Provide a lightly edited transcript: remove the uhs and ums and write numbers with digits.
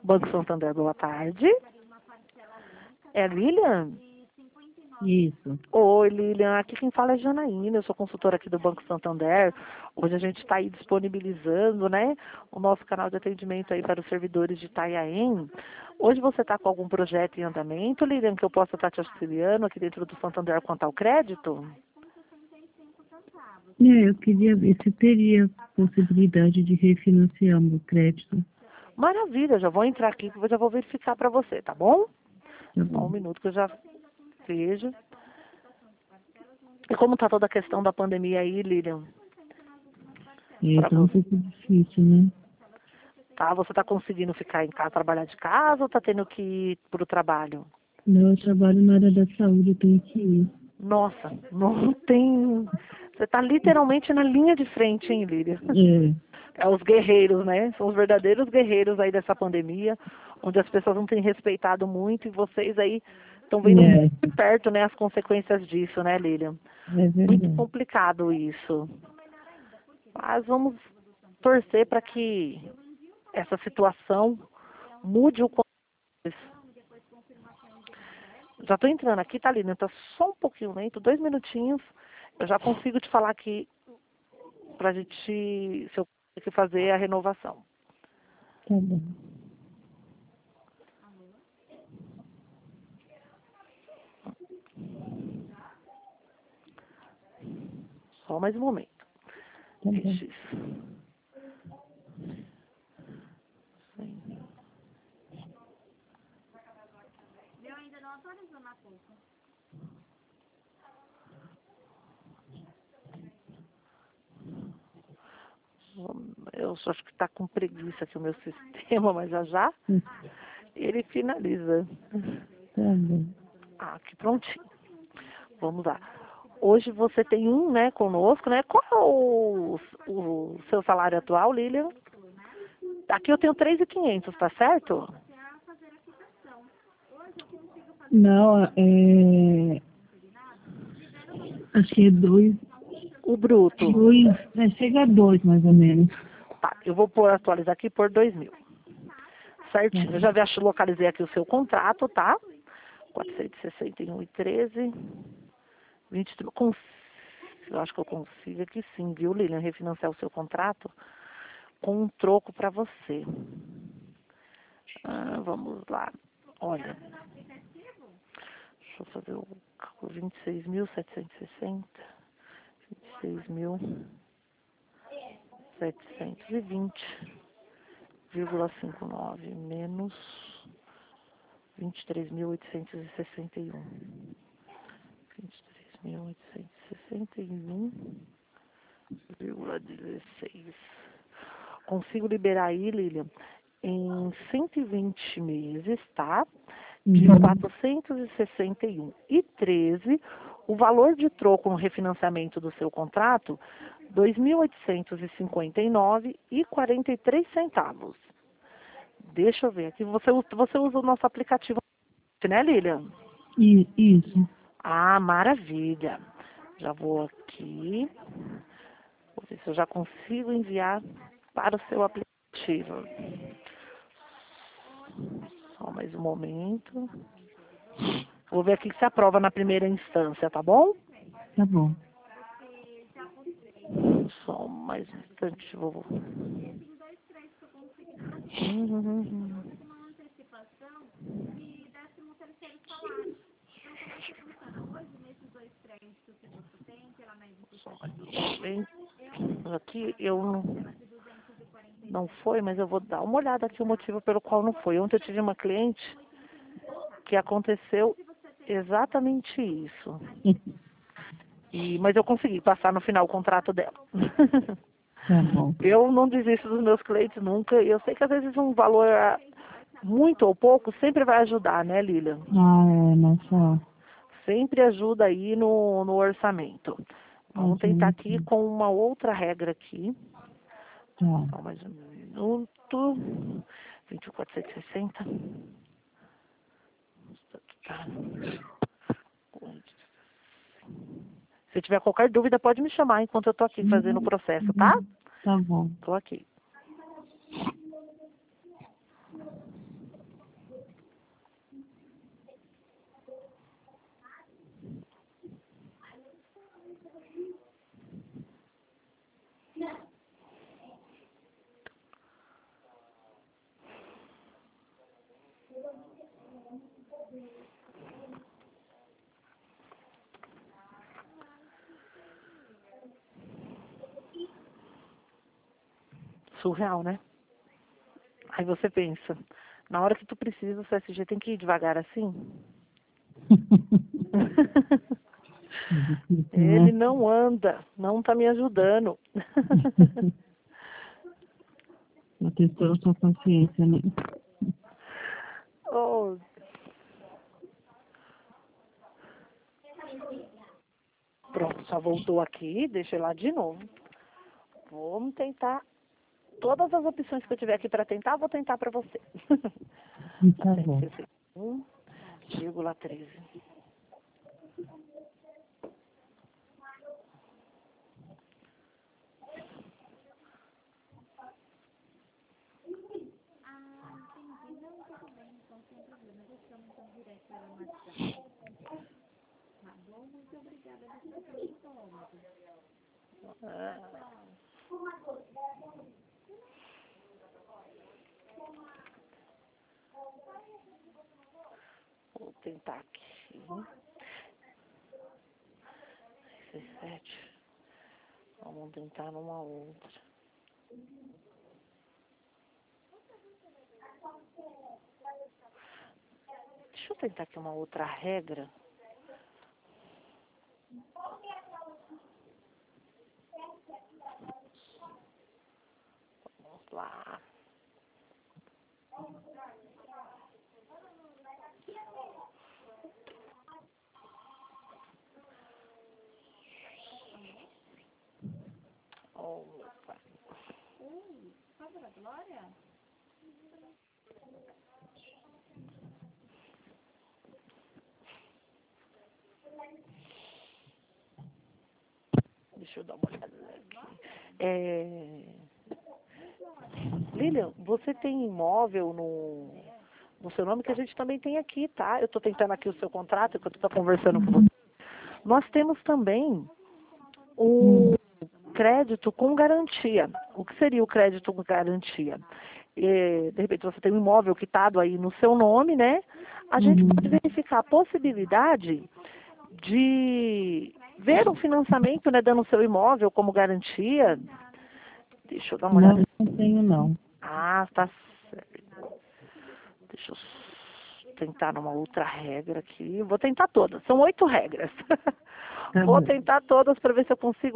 Banco Santander, boa tarde. É Lilian? Isso. Oi, Lilian. Aqui quem fala é Janaína. Eu sou consultora aqui do Banco Santander. Hoje a gente está aí disponibilizando, né, o nosso canal de atendimento aí para os servidores de Itanhaém. Hoje você está com algum projeto em andamento, Lilian, que eu possa estar te auxiliando aqui dentro do Santander quanto ao crédito? Eu queria ver se teria possibilidade de refinanciar meu crédito. Maravilha, já vou entrar aqui e já vou verificar para você, tá bom? Tá Só um bom. minuto que eu já vejo. E como está toda a questão da pandemia aí, Lilian? Para Tá um você, pouco difícil, né? tá? Você está conseguindo ficar em casa, trabalhar de casa ou está tendo que ir para o trabalho? Não, eu trabalho na área da saúde, eu tenho que ir. Nossa, não tem. Você está literalmente na linha de frente, hein, Lilian? É, É os guerreiros, né? São os verdadeiros guerreiros aí dessa pandemia, onde as pessoas não têm respeitado muito e vocês aí estão vendo muito é, de perto, né, as consequências disso, né, Lilian? é Muito verdade. complicado isso. Mas vamos torcer para que essa situação mude o quanto antes. Já estou entrando aqui, tá, Lilian? Tá só um pouquinho lento, 2 minutinhos. Eu já consigo te falar aqui pra gente, se eu conseguir fazer a renovação. Tá bom. Só mais um momento. Tá bom. Deixa isso. Eu só acho que está com preguiça aqui o meu sistema, mas já já ele finaliza. Tá bom. Ah, aqui prontinho. Vamos lá. Hoje você tem né, conosco, né? Qual é o seu salário atual, Lilian? Aqui eu tenho 3.500, tá certo? Não, acho que é O bruto. chega a 2 mais ou menos. Tá, eu vou atualizar aqui por 2.000. Certinho. Eu já localizei aqui o seu contrato, tá? 461,13. 23. Eu acho que eu consigo aqui sim, viu, Lilian? Refinanciar o seu contrato com um troco para você. Vamos lá. Olha, deixa eu fazer o cálculo. 26.760. 26.720,59 menos 23.861. 23.861,16. Consigo liberar aí, Lilian, em 120 meses, tá? De Uhum. 461,13. O valor de troco no refinanciamento do seu contrato, 2.859,43 centavos. Deixa eu ver aqui. Você usa o nosso aplicativo, né, Lilian? Isso. Ah, maravilha. Já vou aqui. Vou ver se eu já consigo enviar para o seu aplicativo. Só mais um momento. Vou ver aqui se aprova na primeira instância, tá bom? Tá bom. Só mais um instante, vou. Só mais um momento. Aqui eu não foi, mas eu vou dar uma olhada aqui o motivo pelo qual não foi. Ontem eu tive uma cliente que aconteceu exatamente isso. Mas eu consegui passar no final o contrato dela. Tá bom. Eu não desisto dos meus clientes nunca. E eu sei que às vezes um valor muito ou pouco sempre vai ajudar, né, Lilian? Nossa. Sempre ajuda aí no orçamento. Vamos tentar aqui com uma outra regra aqui. Tá. Só mais um minuto. 24.760. Tá. Se tiver qualquer dúvida, pode me chamar enquanto eu estou aqui fazendo o processo, tá? Tá bom. Estou aqui. surreal, né? Aí você pensa, na hora que tu precisa, o CSG tem que ir devagar assim? É difícil, Ele né? não anda, não tá me ajudando. Já testou a sua paciência, né? Oh, pronto, já voltou aqui, deixa eu ir lá de novo. Vamos tentar. Todas as opções que eu tiver aqui para tentar, vou tentar para você. Tá bom. 161,13. Ah, vou tentar aqui. 17. Vamos tentar numa outra. Deixa eu tentar aqui uma outra regra. Vamos lá. Oh, meu pai. Deixa eu dar uma olhada aqui. Lilian, você tem imóvel no seu nome que a gente também tem aqui, tá? Eu estou tentando aqui o seu contrato, enquanto estou conversando com você. Nós temos também um crédito com garantia. O que seria o crédito com garantia? De repente você tem um imóvel quitado aí no seu nome, né? A gente pode verificar a possibilidade de ver o financiamento, né, dando o seu imóvel como garantia. Deixa eu dar uma Não, olhada. não tenho, não. Ah, tá certo. Deixa eu tentar numa outra regra aqui. Vou tentar todas. São 8 regras. Tá Vou bom. tentar todas para ver se eu consigo